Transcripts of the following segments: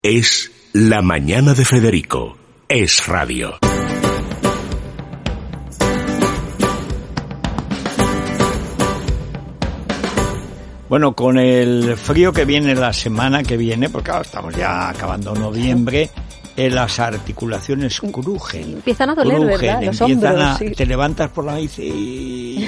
Es La Mañana de Federico. Es radio. Bueno, con el frío que viene la semana que viene, porque claro, estamos ya acabando noviembre, las articulaciones crujen. Empiezan a doler, ¿verdad? Los hombros, sí. Te levantas por la noche y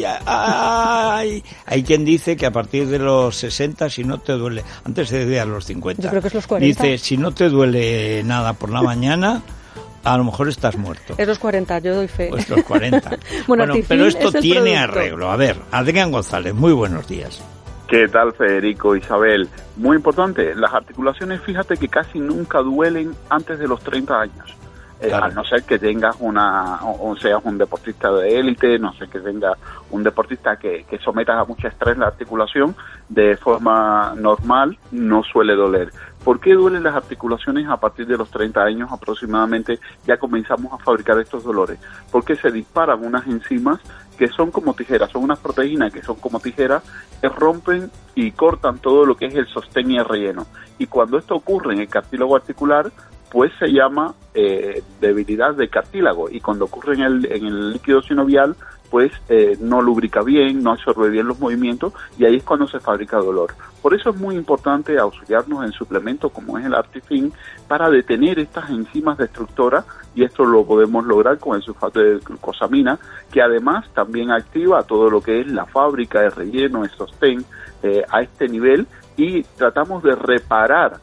ay. Hay quien dice que a partir de los 60, si no te duele, antes se decía a los 50. Yo creo que es los 40. Dice, si no te duele nada por la mañana, a lo mejor estás muerto. Es los 40, yo doy fe. Pues los 40. bueno, pero esto tiene arreglo. A ver, Adrián González, muy buenos días. ¿Qué tal, Federico, Isabel? Muy importante, las articulaciones, fíjate que casi nunca duelen antes de los 30 años. Claro. A no ser que tengas o seas un deportista de élite, no sé, que tengas un deportista que sometas a mucho estrés la articulación, de forma normal no suele doler. ¿Por qué duelen las articulaciones a partir de los 30 años aproximadamente? Ya comenzamos a fabricar estos dolores. Porque se disparan unas enzimas que son como tijeras, son unas proteínas que son como tijeras que rompen y cortan todo lo que es el sostén y el relleno. Y cuando esto ocurre en el cartílago articular, pues se llama debilidad de cartílago, y cuando ocurre en el líquido sinovial, pues no lubrica bien, no absorbe bien los movimientos, y ahí es cuando se fabrica dolor. Por eso es muy importante auxiliarnos en suplementos como es el Artifin para detener estas enzimas destructoras, y esto lo podemos lograr con el sulfato de glucosamina, que además también activa todo lo que es la fábrica, el relleno, el sostén a este nivel, y tratamos de reparar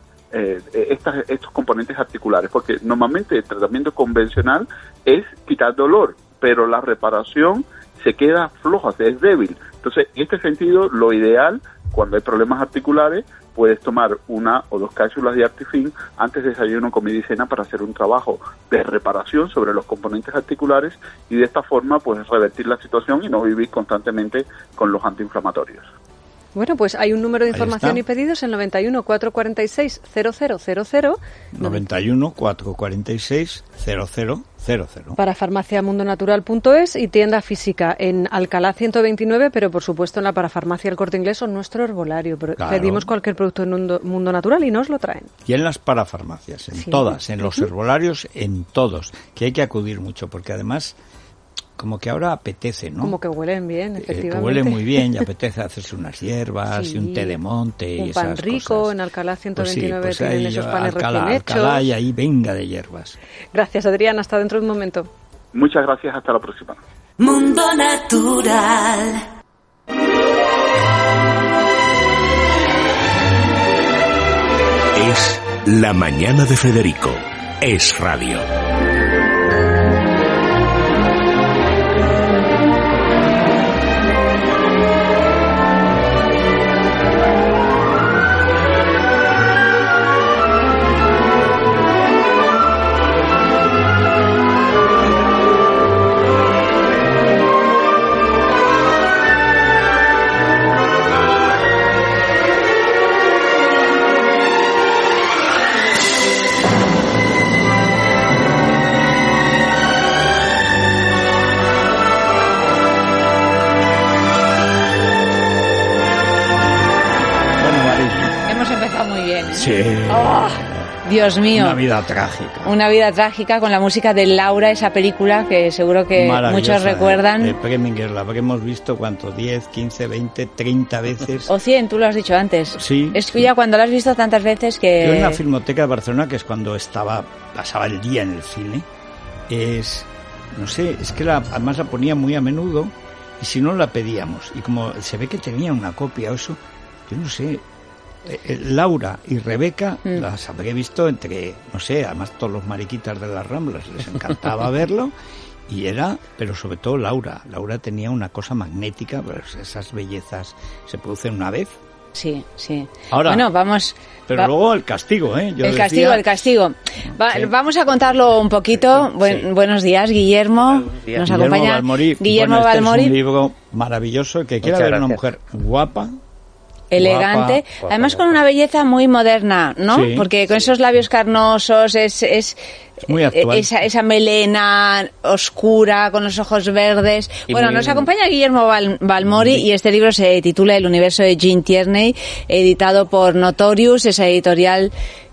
estos componentes articulares, porque normalmente el tratamiento convencional es quitar dolor, pero la reparación se queda floja, es débil. Entonces, en este sentido, lo ideal, cuando hay problemas articulares, puedes tomar 1 o 2 cápsulas de Artifin antes de desayuno, comida y cena para hacer un trabajo de reparación sobre los componentes articulares, y de esta forma pues revertir la situación y no vivir constantemente con los antiinflamatorios. Bueno, pues hay un número de información y pedidos, el 91 446 0000. 91 446 0000. Para farmaciamundonatural.es y tienda física en Alcalá 129, pero por supuesto en la parafarmacia El Corte Inglés o nuestro herbolario. Pero claro, pedimos cualquier producto en Mundo Natural y nos lo traen. Y en las parafarmacias, en todas, en los herbolarios, en todos, que hay que acudir mucho, porque además como que ahora apetece, ¿no? Como que huelen bien, efectivamente. Que huelen muy bien y apetece hacerse unas hierbas y un té de monte y esas cosas. Un pan rico, en Alcalá 129 pues tienen esos panes recién hechos. Alcalá, y ahí venga de hierbas. Gracias, Adrián, hasta dentro de un momento. Muchas gracias, hasta la próxima. Mundo Natural. Es La Mañana de Federico. Es radio. Sí. Oh, Dios mío. Una vida trágica. Una vida trágica con la música de Laura, esa película que seguro que muchos recuerdan. De Preminger, la habremos visto, ¿cuánto? 10, 15, 20, 30 veces. O 100, tú lo has dicho antes. Sí. Es que ya cuando la has visto tantas veces que... Yo en la Filmoteca de Barcelona, que es cuando pasaba el día en el cine, no sé, es que además la ponía muy a menudo, y si no la pedíamos. Y como se ve que tenía una copia o eso, yo no sé... Laura y Rebeca las habré visto entre, no sé, además todos los mariquitas de las Ramblas, les encantaba verlo, pero sobre todo Laura tenía una cosa magnética, pues esas bellezas se producen una vez. Sí. Ahora, bueno, vamos... Pero luego el castigo, ¿eh? El castigo. Sí. Vamos a contarlo un poquito. Buenos días, Guillermo. Buenos días. Nos acompaña Guillermo Balmori. Es un libro maravilloso, que quiera ver una mujer guapa, elegante, guapa, además con una belleza muy moderna, ¿no? Sí, porque con esos labios carnosos es muy actual. Esa melena oscura con los ojos verdes. Bueno, nos acompaña Guillermo Balmori y este libro se titula El universo de Jean Tierney, editado por Notorious, esa editorial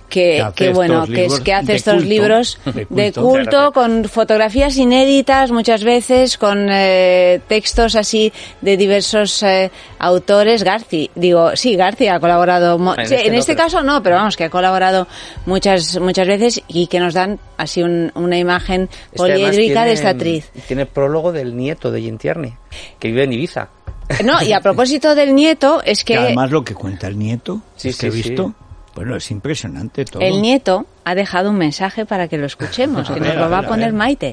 que hace estos libros de culto con fotografías inéditas muchas veces, con textos así de diversos autores. Garci ha colaborado en este caso no, pero vamos, que ha colaborado muchas veces y que nos dan así una imagen poliédrica de esta actriz. Tiene prólogo del nieto de Jean Tierney, que vive en Ibiza. No, y a propósito del nieto, es que además lo que cuenta el nieto, que he visto, bueno, es impresionante todo. El nieto ha dejado un mensaje para que lo escuchemos, que nos lo va a poner Maite.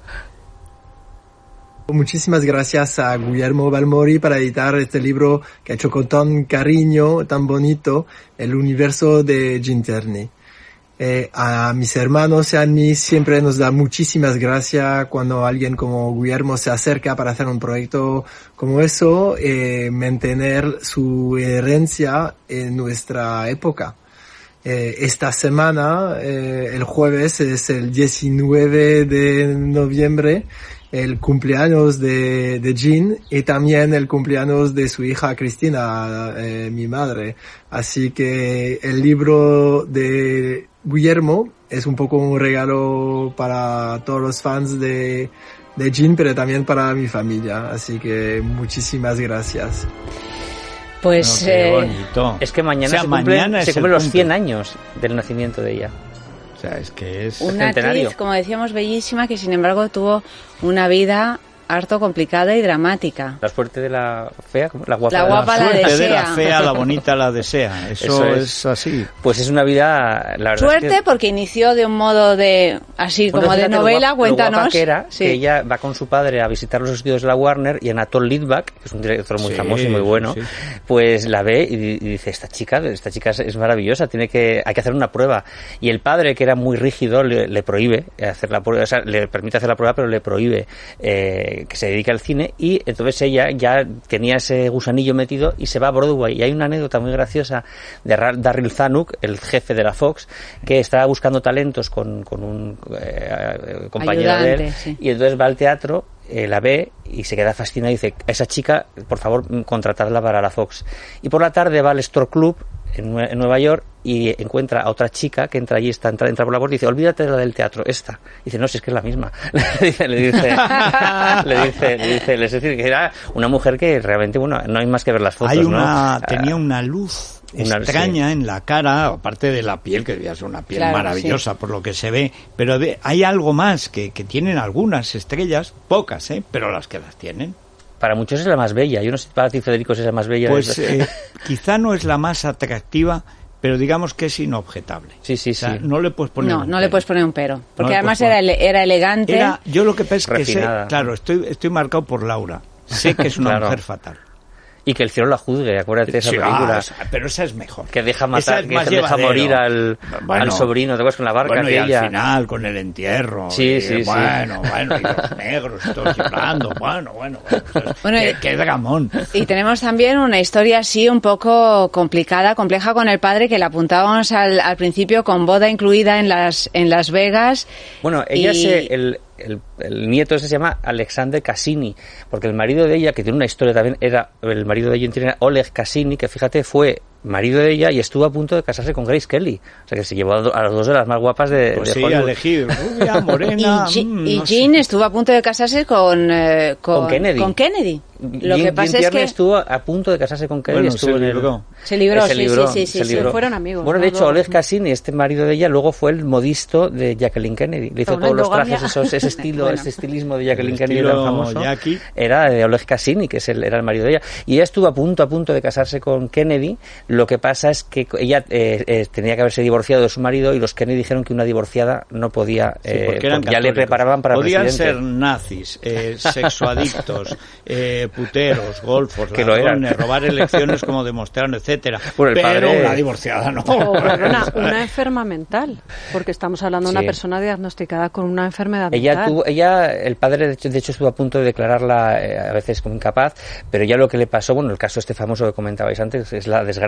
Muchísimas gracias a Guillermo Balmori para editar este libro que ha hecho con tan cariño, tan bonito, el universo de Jean Tierney. A mis hermanos y a mí siempre nos da muchísimas gracias cuando alguien como Guillermo se acerca para hacer un proyecto como eso, mantener su herencia en nuestra época. Esta semana, el jueves, es el 19 de noviembre, el cumpleaños de Jean y también el cumpleaños de su hija Cristina, mi madre. Así que el libro de Guillermo es un poco un regalo para todos los fans de Jean, pero también para mi familia. Así que muchísimas gracias. Pues qué bonito. Es que mañana se cumplen los 100 años del nacimiento de ella. O sea, es que es una actriz, como decíamos, bellísima, que sin embargo tuvo una vida harto complicada y dramática. La suerte de la fea, la guapa, la suerte desea. De la fea, la bonita la desea. Eso es así. Pues es una vida, la verdad. Suerte, es que porque inició de un modo como de novela. Cuéntanos. Que era, que ella va con su padre a visitar los estudios de la Warner y Anatole Litvak, que es un director muy famoso y muy bueno, pues la ve y dice, esta chica es maravillosa, hay que hacer una prueba. Y el padre, que era muy rígido, le prohíbe hacer la prueba, o sea, le permite hacer la prueba, pero le prohíbe que se dedique al cine, y entonces ella ya tenía ese gusanillo metido y se va a Broadway. Y hay una anécdota muy graciosa de Darryl Zanuck, el jefe de la Fox, que estaba buscando talentos con un compañero ayudante, de él, y entonces va al teatro, la ve y se queda fascinada y dice, a esa chica, por favor, contratadla para la Fox. Y por la tarde va al Store Club en Nueva York y encuentra a otra chica que entra allí, entra por la puerta y dice, olvídate de la del teatro, esta. Y dice, no, si es que es la misma. le dice, es decir, que era una mujer que realmente, bueno, no hay más que ver las fotos, tenía una luz extraña en la cara, aparte de la piel, que debía ser una piel maravillosa por lo que se ve, pero hay algo más que tienen algunas estrellas, pocas, pero las que las tienen. Para muchos es la más bella. Yo no sé si para ti, Federico, es la más bella. Pues quizá no es la más atractiva, pero digamos que es inobjetable. Sí. O sea, no le puedes poner no le puedes poner un pero. Porque además era elegante. Yo lo que pasa es que refinada. claro, estoy marcado por Laura. Sé que es una mujer fatal. Y que el cielo la juzgue, acuérdate de esa película. Pero esa es mejor. Que deja matar, que deja morir al sobrino, ¿te acuerdas? Con la barca y aquella. al final, con el entierro. Sí. Bueno, y los negros todos llorando. Qué dramón. Y tenemos también una historia así un poco compleja con el padre, que la apuntábamos al principio, con boda incluida en Las Vegas. Bueno, ella el nieto ese se llama Alexander Cassini, porque el marido de ella, que tiene una historia también, era el marido de ella, era Oleg Cassini, que fíjate, fue marido de ella y estuvo a punto de casarse con Grace Kelly. O sea, que se llevó a las dos de las más guapas de Hollywood. A elegir, rubia, morena. Y Jean estuvo a punto de casarse con Kennedy. Con Kennedy. Lo que pasa es que estuvo a punto de casarse con Kennedy. Se libró. Sí. Fueron amigos. Bueno, de hecho, Oleg Cassini, este marido de ella, luego fue el modisto de Jacqueline Kennedy. Le hizo todos los trajes, ese estilismo de Jacqueline Kennedy tan famoso. Era de Oleg Cassini, que era el marido de ella. Y ella estuvo a punto de casarse con Kennedy. Lo que pasa es que ella tenía que haberse divorciado de su marido, y los Kennedy dijeron que una divorciada no podía, porque ya le preparaban para podían presidente. Ser nazis, sexoadictos, puteros, golfos, ladrones, robar elecciones como demostraron, etcétera. Pero una divorciada no. Una enferma mental, porque estamos hablando de una persona diagnosticada con una enfermedad mental. El padre de hecho estuvo a punto de declararla a veces como incapaz, pero ya lo que le pasó, el caso este famoso que comentabais antes, es la desgracia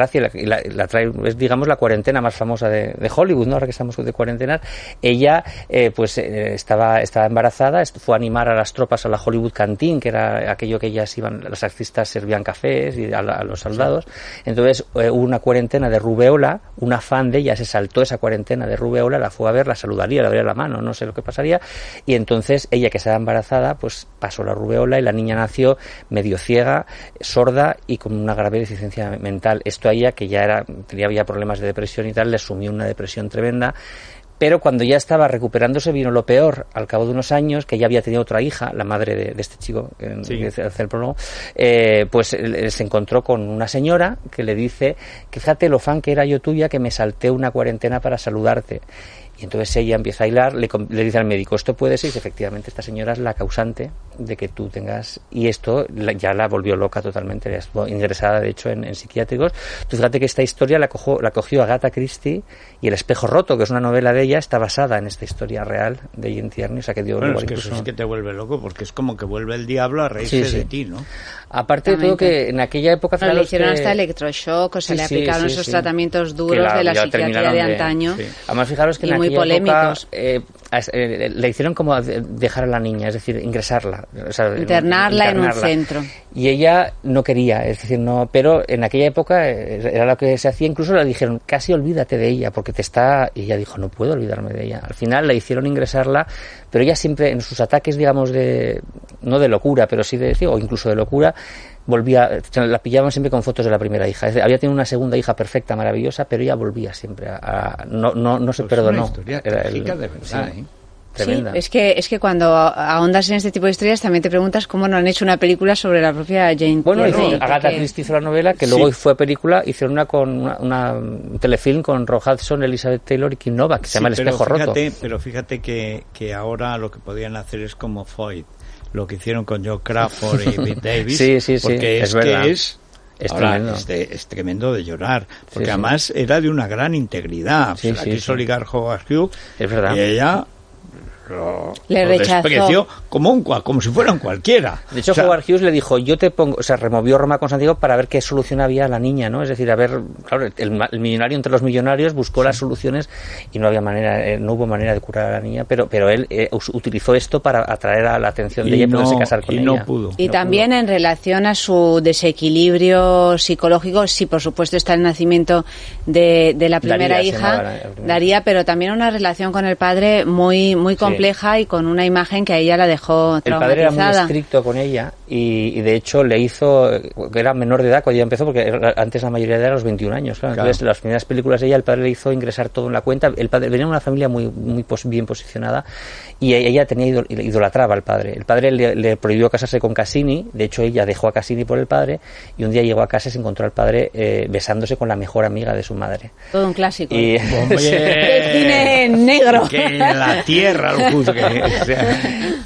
gracia y la trae, es digamos la cuarentena más famosa de Hollywood, ¿no? Ahora que estamos de cuarentenas, ella estaba embarazada, fue a animar a las tropas a la Hollywood Canteen, que era aquello que ellas iban, las artistas servían cafés y a los soldados. Entonces hubo una cuarentena de rubeola, una fan de ella se saltó esa cuarentena de rubeola, la fue a ver, la saludaría, le daría la mano, no sé lo que pasaría, y entonces ella, que estaba embarazada, pues pasó la rubeola y la niña nació medio ciega, sorda y con una grave deficiencia mental. Esto a ella, que ya tenía ya problemas de depresión y tal, le sumió una depresión tremenda. Pero cuando ya estaba recuperándose vino lo peor. Al cabo de unos años, que ya había tenido otra hija, la madre de este chico que hace el prólogo, pues se encontró con una señora que le dice que fíjate lo fan que era yo tuya, que me salté una cuarentena para saludarte. Y entonces ella empieza a hilar, le dice al médico, esto puede ser, y efectivamente esta señora es la causante de que tú tengas, y esto ya la volvió loca totalmente, estuvo ingresada de hecho en psiquiátricos. Tú fíjate que esta historia la cogió Agatha Christie, y El espejo roto, que es una novela de ella, está basada en esta historia real de Jane Tierney, o sea que dio bueno, es que eso es que te vuelve loco, porque es como que vuelve el diablo a reírse de ti, ¿no? Aparte de todo que en aquella época... Pero le hicieron hasta electroshock, o sea, le aplicaron esos tratamientos duros de la psiquiatría de antaño. Además, fijaros que en muy polémicos. Le hicieron como dejar a la niña, es decir, ingresarla, o sea, internarla en un centro. Y ella no quería, es decir, no, pero en aquella época era lo que se hacía. Incluso le dijeron, casi olvídate de ella, porque te está... Y ella dijo, no puedo olvidarme de ella. Al final la hicieron ingresarla, pero ella siempre en sus ataques, digamos, no de locura, pero sí o incluso de locura, volvía, la pillaban siempre con fotos de la primera hija. Es decir, había tenido una segunda hija perfecta, maravillosa, pero ella volvía siempre no se perdonó. Es una historia trágica de verdad, ¿eh? Tremenda. Sí, es que cuando ahondas en este tipo de historias también te preguntas cómo no han hecho una película sobre la propia Jane Tierney. Agatha Christie hizo la novela, que luego fue película, hicieron un telefilm con Rock Hudson, Elizabeth Taylor y Kim Novak, que se llama El espejo roto. Pero fíjate que ahora lo que podían hacer es como Foyt, lo que hicieron con Joe Crawford y Bette Davis, porque es verdad. Es tremendo. Es tremendo de llorar, porque además era de una gran integridad. La quiso ligar Howard Hughes, es verdad. Y ella le despreció como si fueran cualquiera. De hecho, Howard Hughes le dijo, yo te pongo, o sea, removió Roma con Santiago para ver qué solución había a la niña, ¿no? Es decir, a ver, claro, el millonario entre los millonarios buscó las soluciones y no hubo manera de curar a la niña, pero él utilizó esto para atraer a la atención de ella y poderse casar con ella. No pudo. Y también en relación a su desequilibrio psicológico, sí, por supuesto está el nacimiento de la primera hija, Daría, pero también una relación con el padre muy compleja y con una imagen que a ella la dejó traumatizada. El padre era muy estricto con ella y de hecho le hizo, que era menor de edad cuando ella empezó, porque antes la mayoría de edad era los 21 años. Claro. Entonces, las primeras películas de ella, el padre le hizo ingresar todo en la cuenta. El padre venía de una familia muy bien posicionada y ella idolatraba al padre. El padre le prohibió casarse con Cassini, de hecho ella dejó a Cassini por el padre y un día llegó a casa y se encontró al padre besándose con la mejor amiga de su madre. Todo un clásico. Y... del cine negro. Que en la tierra lo juzgue. O sea.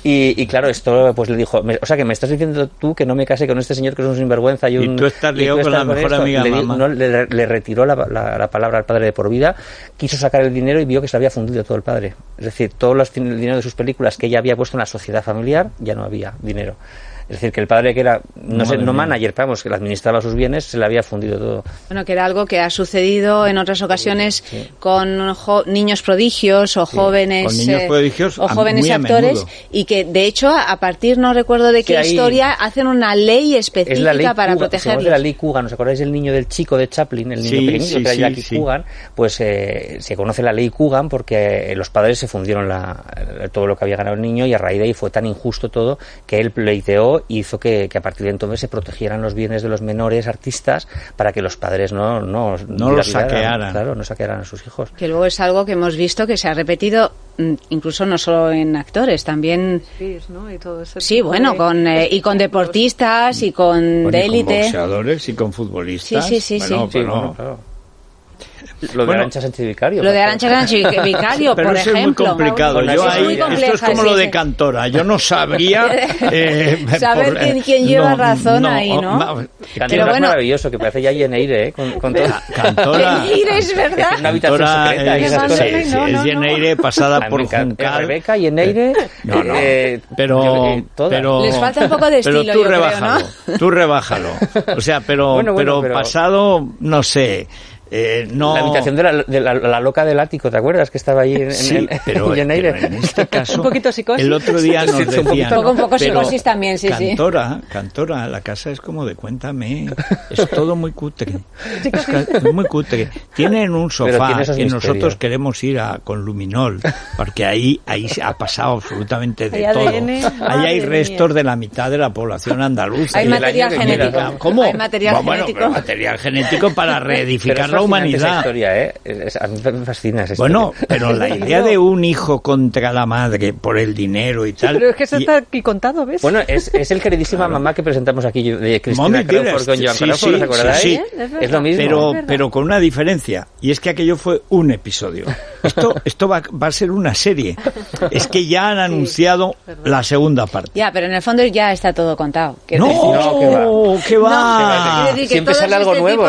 Y claro, esto pues le dijo, o sea, que me estás diciendo tú que no me case con este señor que es un sinvergüenza y tú estás liado con la mejor amiga mamá. Le retiró la palabra al padre de por vida, quiso sacar el dinero y vio que se le había fundido todo el padre. Es decir, todo el dinero de sus películas que ella había puesto en la sociedad familiar, ya no había dinero. Es decir, que el padre, que era, no manager, vamos, que le administraba sus bienes, se le había fundido todo. Bueno, que era algo que ha sucedido en otras ocasiones con niños prodigios o jóvenes, con niños prodigiosos, o jóvenes actores, y que de hecho a partir, no recuerdo de qué historia, hacen una ley específica es la ley para Coogan, protegerlos. Se la ley Coogan, ¿os acordáis del niño del chico de Chaplin, el niño pequeñito que era Jackie Coogan? Pues se conoce la ley Coogan porque los padres se fundieron todo lo que había ganado el niño, y a raíz de ahí fue tan injusto todo que él pleiteó y hizo que a partir de entonces se protegieran los bienes de los menores artistas para que los padres no los saquearan. Claro, no saquearan a sus hijos. Que luego es algo que hemos visto que se ha repetido incluso no solo en actores, también ¿no? Y todo eso. Sí, bueno, con deportistas y con de élite. Con boxeadores y con futbolistas. Sí. Claro. Lo de Arantxa Sánchez Vicario. Lo de Arantxa Sánchez Vicario, pero por eso ejemplo. Es muy complicado. Esto es como lo de Cantora. Yo no sabría... saber quién lleva razón ahí, ¿no? Cantora es maravilloso, que parece ya Yeneire, con todo. Cantora... Yeneire, es verdad. Es una habitación secreta. Es Yeneire pasada por Juncal. Rebeca, Yeneire... Pero les falta un poco de estilo, pero tú yo rebájalo, creo, ¿no? Tú rebájalo. O sea, pero pasado, no sé... no... La habitación de la loca del ático, ¿te acuerdas? Que estaba ahí en Yeneire. Pero en este caso, un poquito psicosis. El otro día nos decían... Un poco psicosis también, sí. Cantora, la casa es como de Cuéntame. Es todo muy cutre. Es muy cutre. Tienen un sofá que nosotros queremos ir con luminol, porque ahí ha pasado absolutamente de todo. Ahí hay restos de la mitad de la población andaluza. Hay material genético. ¿Cómo? Hay material genético. Pero material genético para reedificar la humanidad. Esa historia, a mí me fascina esa historia. Bueno, pero la idea de un hijo contra la madre por el dinero y tal... Pero es que eso está aquí contado, ¿ves? Bueno, es el queridísima mamá que presentamos aquí de Cristina Crawford con Joan Crawford, ¿os acordáis? Sí. Es lo mismo. Pero con una diferencia, y es que aquello fue un episodio. Esto va a ser una serie. Es que ya han anunciado la segunda parte. Ya, pero en el fondo ya está todo contado. No, ¿qué va? Siempre sale algo nuevo.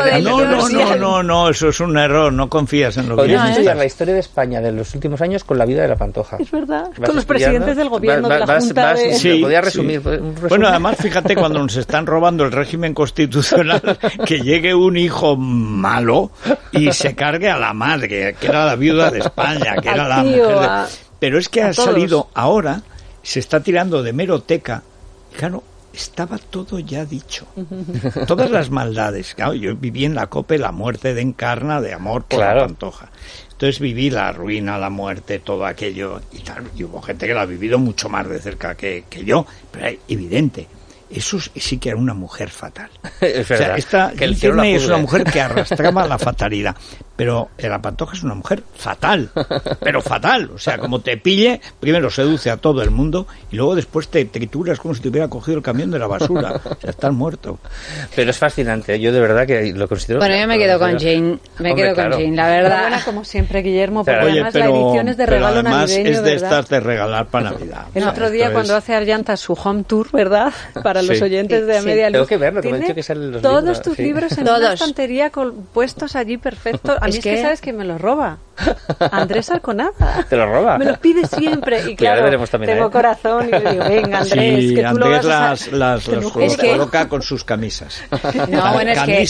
No, eso es un error, no confías en lo que podrías estudiar la historia de España de los últimos años con la vida de la Pantoja. Es verdad, con los presidentes del gobierno, de la Junta de... Sí, podría resumir. Bueno, además, fíjate, cuando nos están robando el régimen constitucional, que llegue un hijo malo y se cargue a la madre, que era la viuda de España, que era la mujer de... Pero es que ha salido ahora, se está tirando de meroteca, y claro, estaba todo ya dicho. Todas las maldades. Claro, yo viví en la COPE la muerte de Encarna de amor por la Pantoja. Entonces viví la ruina, la muerte, todo aquello y tal. Y hubo gente que la ha vivido mucho más de cerca que yo, pero es evidente. Eso sí que era una mujer fatal. Es verdad. O sea, es una mujer que arrastraba la fatalidad. Pero la Pantoja es una mujer fatal, pero fatal. O sea, como te pille, primero seduce a todo el mundo y luego después te trituras como si te hubiera cogido el camión de la basura. O sea, estás muerto. Pero es fascinante. Yo de verdad que lo considero... Bueno, yo me quedo con Jane. Me quedo con Jane, la verdad. Buena como siempre, Guillermo, porque Oye, además la edición es de regalo navideño, es de ¿verdad? estas de regalar para Navidad. El otro día cuando hace Arllanta su home tour, ¿verdad? Para los oyentes de Media Luz. Tengo que verlo, que me han dicho que salen los todos libros. Tus libros en una estantería puestos allí perfectos. A mí es que sabes que me los roba. Andrés Arconada. ¿Te los roba? Me los pide siempre. Y claro, tengo corazón y le digo, venga Andrés, que tú Andrés lo vas a... las coloca con sus camisas. No, bueno,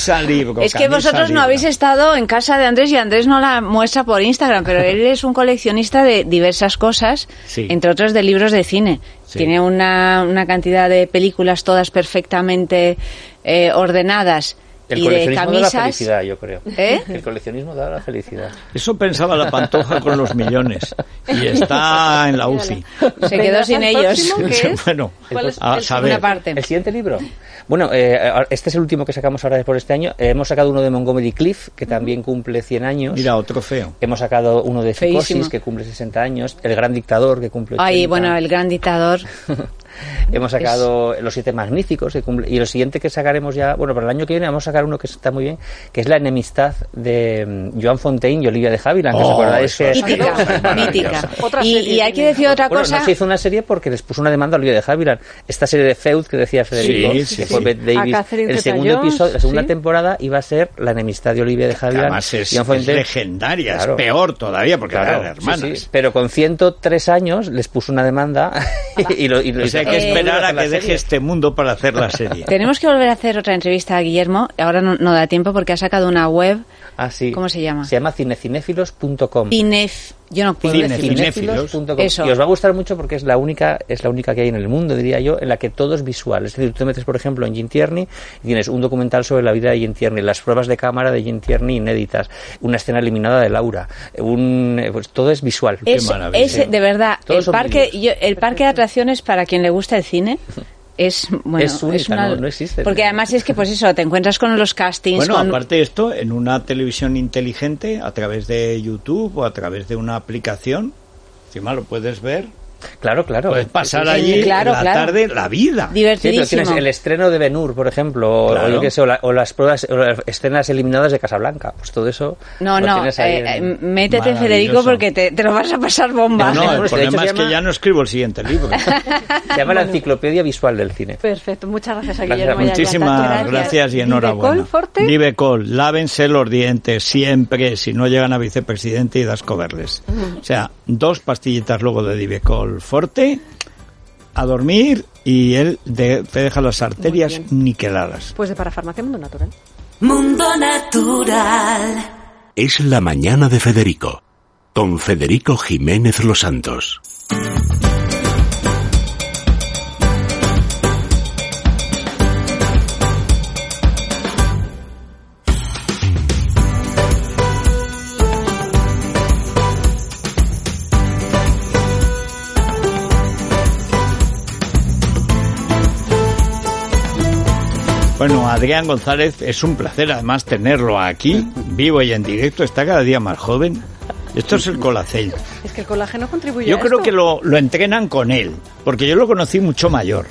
es que vosotros libro. No habéis estado en casa de Andrés y Andrés no la muestra por Instagram, pero él es un coleccionista de diversas cosas, entre otros de libros de cine. Sí. Tiene una cantidad de películas todas perfectamente ordenadas. El y coleccionismo de camisas, da la felicidad, yo creo. El coleccionismo da la felicidad. Eso pensaba la Pantoja con los millones. Y está en la UCI. Se quedó sin ellos. Bueno, a saber. ¿El siguiente libro? Bueno, este es el último que sacamos ahora por este año. Hemos sacado uno de Montgomery Clift, que también cumple 100 años. Mira, otro feo. Hemos sacado uno de Psicosis, que cumple 60 años. El Gran Dictador, que cumple 80. Ay, bueno, El Gran Dictador. Hemos sacado Los Siete Magníficos, y lo siguiente que sacaremos ya, bueno, para el año que viene vamos a sacar uno que está muy bien, que es La Enemistad de Joan Fontaine y Olivia de Havilland, que os acordáis que mítica. Y hay que decir otra cosa. No se hizo una serie porque les puso una demanda a Olivia de Havilland. Esta serie de Feud que decía Federico, que fue Bette Davis, el segundo episodio, la segunda temporada iba a ser La Enemistad de Olivia de Havilland. Además es legendaria, claro. Es peor todavía porque eran hermanas. Sí. Pero con 103 años les puso una demanda y o sea, hay que esperar a que deje este mundo para hacer la serie. Tenemos que volver a hacer otra entrevista a Guillermo. Ahora no da tiempo porque ha sacado una web. ¿Cómo se llama? Se llama cinecinéfilos.com. Yo no puedo decir cinefilos.com. Y os va a gustar mucho porque es la única que hay en el mundo, diría yo, en la que todo es visual. Es decir, tú te metes, por ejemplo, en Jim Tierney y tienes un documental sobre la vida de Jim Tierney, las pruebas de cámara de Jim Tierney inéditas, una escena eliminada de Laura, pues todo es visual. Qué maravilla. De verdad, el parque de atracciones para quien le gusta el cine. Es única, no existe. Porque además es que, pues eso, te encuentras con los castings. Bueno, aparte de esto, en una televisión inteligente, a través de YouTube o a través de una aplicación, encima lo puedes ver Claro. Puedes pasar allí la tarde, la vida. Divertidísimo. Sí, pero tienes el estreno de Ben-Hur, por ejemplo, o yo qué sé, o las pruebas, o las escenas eliminadas de Casablanca. Pues todo eso. No, métete, Federico, porque te lo vas a pasar bomba. El problema es que ya no escribo el siguiente libro. Se llama La Enciclopedia Visual del Cine. Perfecto, muchas gracias a Guillermo. Muchísimas gracias y enhorabuena. Divecol, lávense los dientes siempre, si no llegan a vicepresidente y das coberles. O sea, 2 pastillitas luego de Divecol Forte, a dormir, y él te deja las arterias niqueladas. Pues de Parafarmacia Mundo Natural. Mundo Natural. Es la mañana de Federico, con Federico Jiménez Los Santos. Bueno, Adrián González, es un placer además tenerlo aquí, vivo y en directo, está cada día más joven. Esto es el Colacel. Es que el colágeno contribuye Yo a creo esto. que lo entrenan con él, porque yo lo conocí mucho mayor.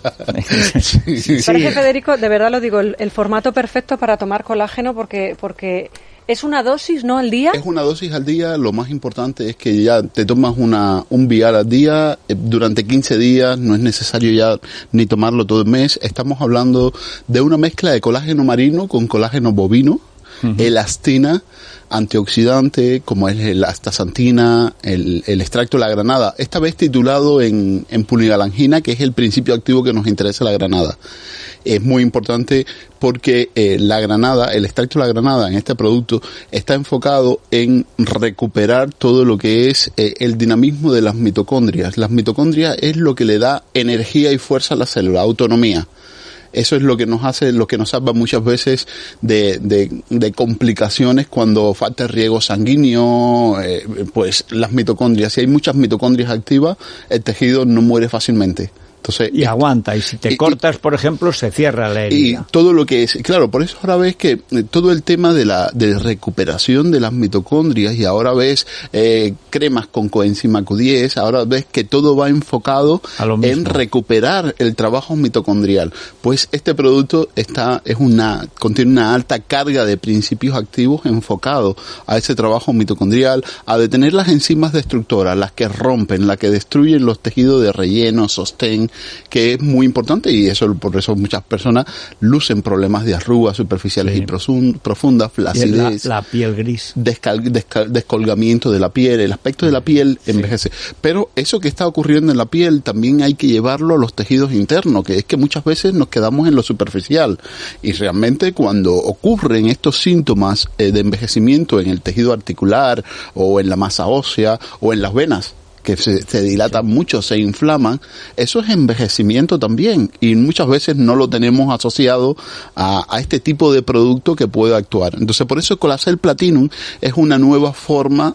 Sí. Parece, Federico, de verdad lo digo, el formato perfecto para tomar colágeno, porque es una dosis, ¿no?, al día. Es una dosis al día. Lo más importante es que ya te tomas un vial al día durante 15 días. No es necesario ya ni tomarlo todo el mes. Estamos hablando de una mezcla de colágeno marino con colágeno bovino, elastina, antioxidante, como es la astaxantina, el extracto de la granada, esta vez titulado en puligalangina, que es el principio activo que nos interesa la granada. Es muy importante porque la granada, el extracto de la granada en este producto está enfocado en recuperar todo lo que es el dinamismo de las mitocondrias. Las mitocondrias es lo que le da energía y fuerza a la célula, autonomía. Eso es lo que nos hace, lo que nos salva muchas veces de complicaciones cuando falta el riego sanguíneo, pues las mitocondrias. Si hay muchas mitocondrias activas, el tejido no muere fácilmente. Entonces, y aguanta, y si te cortas, por ejemplo, se cierra la herida. Y todo lo que es, claro, por eso ahora ves que todo el tema de recuperación de las mitocondrias, y ahora ves cremas con coenzima Q10, ahora ves que todo va enfocado en recuperar el trabajo mitocondrial. Pues este producto contiene una alta carga de principios activos enfocados a ese trabajo mitocondrial, a detener las enzimas destructoras, las que rompen, las que destruyen los tejidos de relleno, sostén, que es muy importante, y por eso muchas personas lucen problemas de arrugas superficiales y profundas, flacidez, la piel gris, descolgamiento de la piel, el aspecto de la piel envejece. Pero eso que está ocurriendo en la piel también hay que llevarlo a los tejidos internos, que es que muchas veces nos quedamos en lo superficial, y realmente cuando ocurren estos síntomas de envejecimiento en el tejido articular o en la masa ósea o en las venas, que se dilatan mucho, se inflaman, eso es envejecimiento también, y muchas veces no lo tenemos asociado a este tipo de producto que puede actuar. Entonces, por eso Colacel Platinum es una nueva forma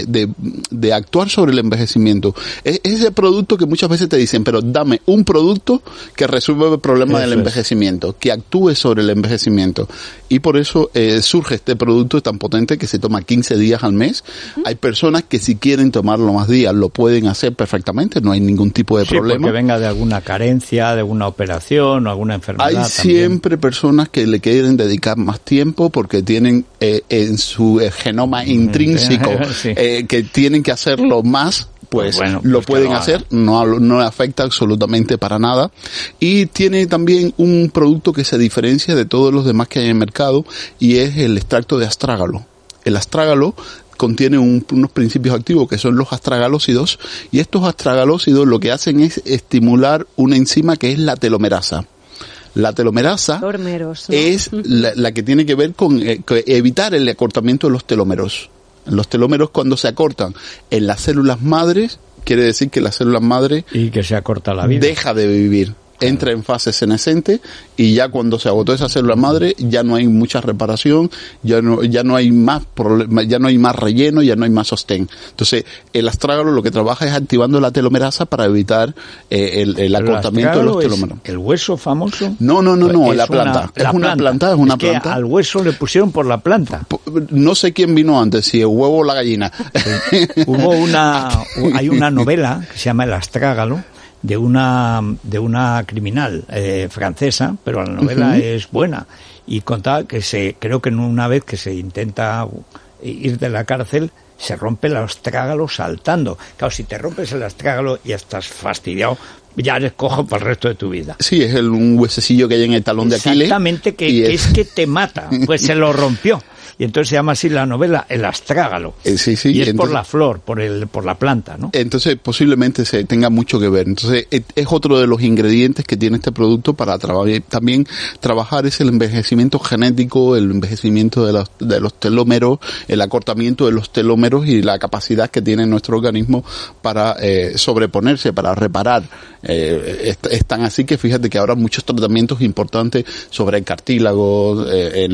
de actuar sobre el envejecimiento. Es ese producto que muchas veces te dicen, pero dame un producto que resuelva el problema del envejecimiento, que actúe sobre el envejecimiento. Y por eso surge este producto tan potente que se toma 15 días al mes. Hay personas que si quieren tomarlo más días, lo pueden hacer perfectamente, no hay ningún tipo de problema. Porque venga de alguna carencia, de alguna operación o alguna enfermedad. Hay siempre personas que le quieren dedicar más tiempo porque tienen en su genoma intrínseco que tienen que hacerlo más. Pues lo pueden hacer, no afecta absolutamente para nada. Y tiene también un producto que se diferencia de todos los demás que hay en el mercado, y es el extracto de astrágalo. El astrágalo contiene unos principios activos que son los astragalócidos, y estos astragalócidos lo que hacen es estimular una enzima que es la telomerasa. La telomerasa es la que tiene que ver con evitar el acortamiento de los telómeros. Los telómeros, cuando se acortan en las células madres, quiere decir que las células madres y que se acorta la vida, deja de vivir. entra en fase senescente y ya cuando se agotó esa célula madre ya no hay mucha reparación, ya no hay más problema, ya no hay más relleno, ya no hay más sostén. Entonces el astrágalo lo que trabaja es activando la telomerasa para evitar el acortamiento de los telómeros. ¿El hueso famoso? No, la planta. Es una planta. Que al hueso le pusieron por la planta. No sé quién vino antes, si el huevo o la gallina. Hay una novela que se llama El astrágalo, de una criminal francesa, pero la novela es buena, y contaba que creo que una vez que se intenta ir de la cárcel se rompe el astrágalo saltando. Claro, si te rompes el astrágalo ya estás fastidiado, ya eres cojo para el resto de tu vida. Sí, es un huesecillo que hay en el talón de Aquiles. Exactamente, que es que te mata, pues se lo rompió. Y entonces se llama así la novela El astrágalo. Sí. Y es entonces, por la flor, por la planta, ¿no? Entonces posiblemente se tenga mucho que ver. Entonces es otro de los ingredientes que tiene este producto para también trabajar es el envejecimiento genético, el envejecimiento de los telómeros, el acortamiento de los telómeros y la capacidad que tiene nuestro organismo para sobreponerse, para reparar. Es tan así que fíjate que ahora muchos tratamientos importantes sobre el cartílago en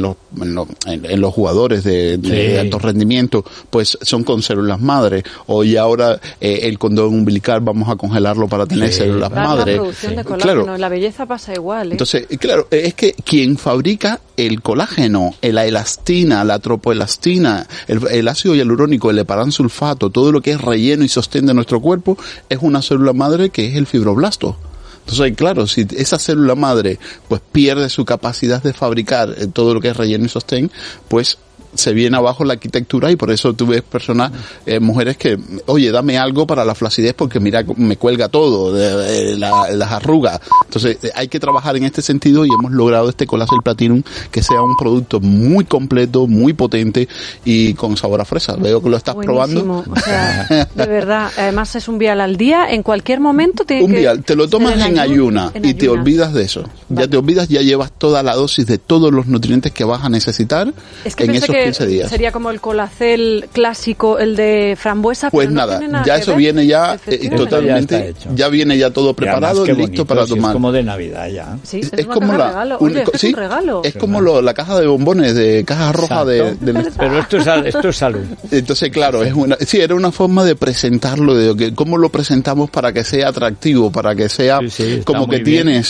los jugadores de alto rendimiento, pues son con células madre. Hoy ahora el condón umbilical vamos a congelarlo para tener células madre. La producción de colágeno, claro. La belleza pasa igual. Entonces, claro, es que quien fabrica el colágeno, la elastina, la tropoelastina, el ácido hialurónico, el heparansulfato, todo lo que es relleno y sostén de nuestro cuerpo, es una célula madre que es el fibroblasto. Entonces, claro, si esa célula madre pues pierde su capacidad de fabricar todo lo que es relleno y sostén, pues se viene abajo la arquitectura, y por eso tú ves personas, mujeres que, oye, dame algo para la flacidez porque mira, me cuelga todo, las arrugas. Entonces hay que trabajar en este sentido, y hemos logrado este Colacel Platinum que sea un producto muy completo, muy potente y con sabor a fresa. Veo que lo estás Buenísimo. probando. O sea, de verdad, además es un vial al día, en cualquier momento vial, te lo tomas en ayuna y te olvidas de eso. Vale. Ya te olvidas, ya llevas toda la dosis de todos los nutrientes que vas a necesitar en esos 15 días. Sería como el Colacel clásico, el de frambuesa. Pues pero nada, no nada ya eso ver. viene ya totalmente, ya viene ya todo preparado y listo para tomar. Es como de Navidad ya. Sí, es como un regalo. Oye, es un regalo. Es como la caja de bombones, de caja roja de Pero esto es salud. Entonces, claro, era una forma de presentarlo, cómo lo presentamos para que sea atractivo, para que sea como que tienes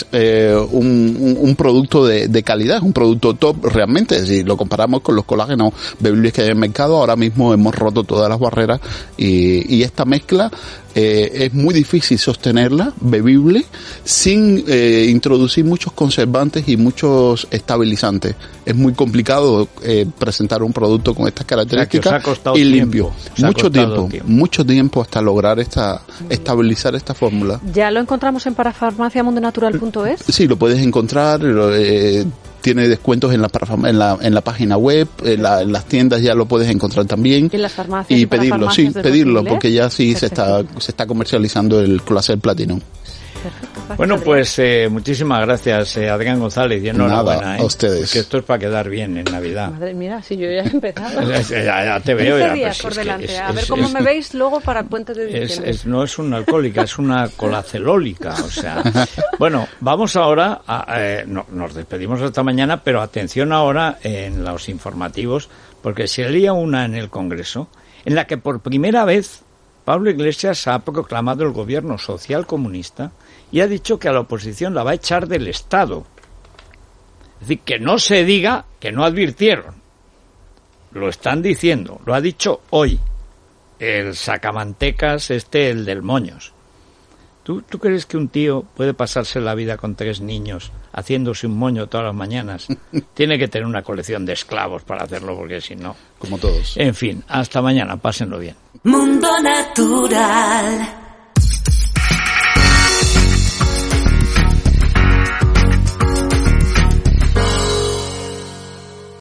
un producto de calidad, un producto top realmente. Si lo comparamos con los colágenos bebibles que hay en el mercado, ahora mismo hemos roto todas las barreras, y esta mezcla es muy difícil sostenerla bebible sin introducir muchos conservantes y muchos estabilizantes. Es muy complicado presentar un producto con estas características y limpio. Mucho tiempo hasta lograr estabilizar esta fórmula. ¿Ya lo encontramos en parafarmaciamundonatural.es? Sí, lo puedes encontrar. Tiene descuentos en la página web, en las tiendas ya lo puedes encontrar también. ¿Y en las farmacias? Y pedirlo, porque ya sí se está comercializando el Colacel Platinum. Perfecto. Bueno, pues muchísimas gracias, Adrián González, y enhorabuena. A ustedes. Que esto es para quedar bien en Navidad. Madre mía, si yo ya he empezado. ya te veo. 15 días por delante. A ver cómo me veis luego para el puente de diciembre. No es una alcohólica, es una colacelólica. O sea, bueno, vamos ahora nos despedimos hasta mañana, pero atención ahora en los informativos, porque se lía una en el Congreso en la que por primera vez Pablo Iglesias ha proclamado el gobierno social comunista y ha dicho que a la oposición la va a echar del Estado. Es decir, que no se diga que no advirtieron. Lo están diciendo, lo ha dicho hoy el sacamantecas el del Moños. ¿Tú crees que un tío puede pasarse la vida con 3 niños haciéndose un moño todas las mañanas? Tiene que tener una colección de esclavos para hacerlo, porque si no... Como todos. En fin, hasta mañana, pásenlo bien. Mundo Natural.